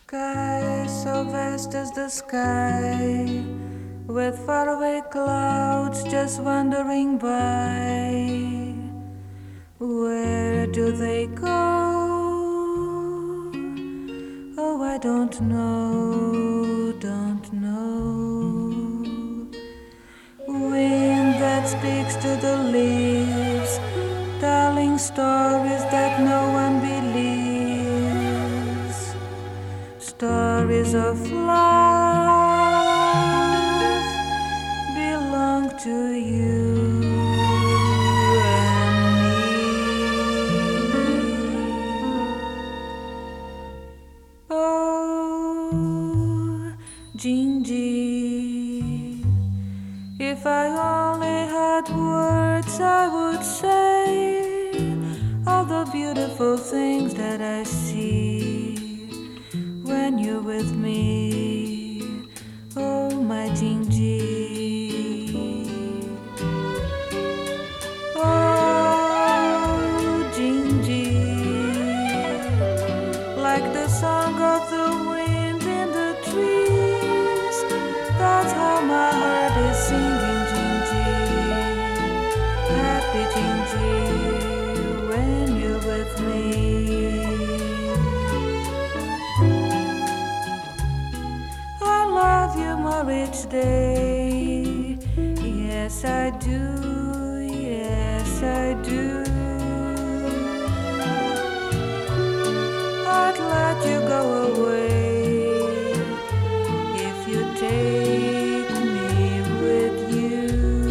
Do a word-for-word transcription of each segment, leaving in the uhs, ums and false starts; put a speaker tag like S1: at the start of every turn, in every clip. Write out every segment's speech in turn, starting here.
S1: Sky so vast as the sky, with faraway clouds just wandering by. Where do they go? Oh, I don't know, don't know. Wind that speaks to the leaves, telling stories that no one believes. Stories of love belong to you and me. Oh, Gingy, if I only had words, I would say all the beautiful things that I see when you're with me. Oh, my Gingy. Oh, Gingy, like the song of the wind in the trees. That's how my heart is singing, Gingy. Happy Gingy, when you're with me. I love you more each day. Yes, I do. Yes, I do. I'd let you go away if you take me with you.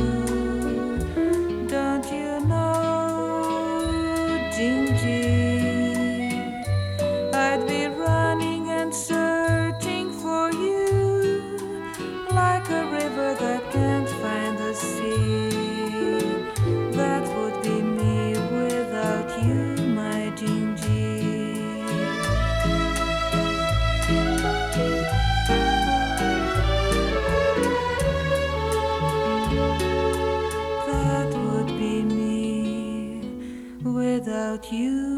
S1: Don't you know, Gingy, I'd be running and searching for you like a river that can't find the sea. That would be me without you, my Gingy. That would be me without you.